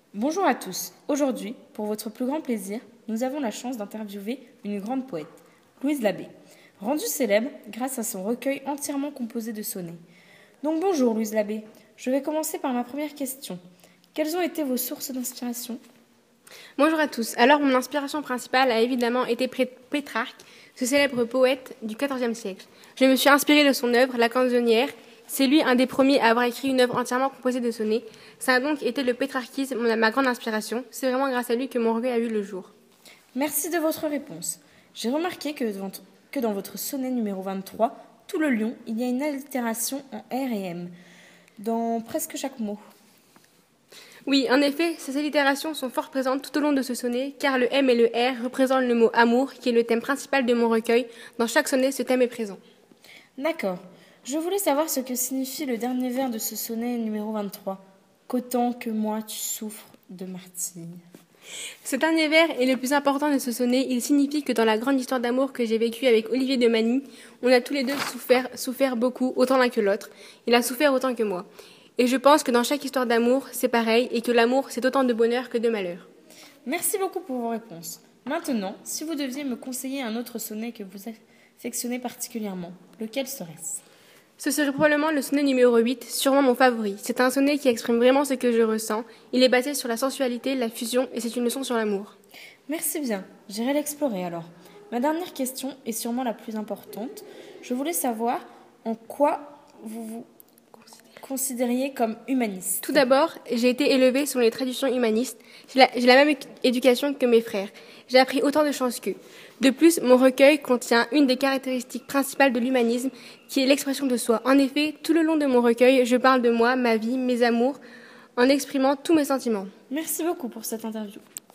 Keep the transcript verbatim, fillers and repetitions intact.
Bonjour à tous. Aujourd'hui, pour votre plus grand plaisir, nous avons la chance d'interviewer une grande poète, Louise Labbé, rendue célèbre grâce à son recueil entièrement composé de sonnets. Donc bonjour Louise Labbé. Je vais commencer par ma première question. Quelles ont été vos sources d'inspiration? Bonjour à tous. Alors, mon inspiration principale a évidemment été Pétrarque, ce célèbre poète du quatorzième siècle. Je me suis inspirée de son œuvre, La Canzonière. C'est lui un des premiers à avoir écrit une œuvre entièrement composée de sonnets. Ça a donc été le pétrarchisme, ma grande inspiration. C'est vraiment grâce à lui que mon recueil a vu le jour. Merci de votre réponse. J'ai remarqué que, que dans votre sonnet numéro vingt-trois, Tout le lion, il y a une allitération en R et M, dans presque chaque mot. Oui, en effet, ces allitérations sont fort présentes tout au long de ce sonnet, car le M et le R représentent le mot amour, qui est le thème principal de mon recueil. Dans chaque sonnet, ce thème est présent. D'accord. Je voulais savoir ce que signifie le dernier vers de ce sonnet numéro vingt-trois. Qu'autant que moi tu souffres de martyre. Ce dernier vers est le plus important de ce sonnet. Il signifie que dans la grande histoire d'amour que j'ai vécue avec Olivier de Magny, on a tous les deux souffert, souffert beaucoup, autant l'un que l'autre. Il a souffert autant que moi. Et je pense que dans chaque histoire d'amour, c'est pareil, et que l'amour, c'est autant de bonheur que de malheur. Merci beaucoup pour vos réponses. Maintenant, si vous deviez me conseiller un autre sonnet que vous affectionnez particulièrement, lequel serait-ce? Ce serait probablement le sonnet numéro huit, sûrement mon favori. C'est un sonnet qui exprime vraiment ce que je ressens. Il est basé sur la sensualité, la fusion, et c'est une leçon sur l'amour. Merci bien, j'irai l'explorer alors. Ma dernière question est sûrement la plus importante. Je voulais savoir en quoi vous vous considériez comme humaniste. Tout d'abord, j'ai été élevée selon les traditions humanistes. J'ai la, j'ai la même éducation que mes frères. J'ai appris autant de choses qu'eux. De plus, mon recueil contient une des caractéristiques principales de l'humanisme, qui est l'expression de soi. En effet, tout le long de mon recueil, je parle de moi, ma vie, mes amours, en exprimant tous mes sentiments. Merci beaucoup pour cette interview.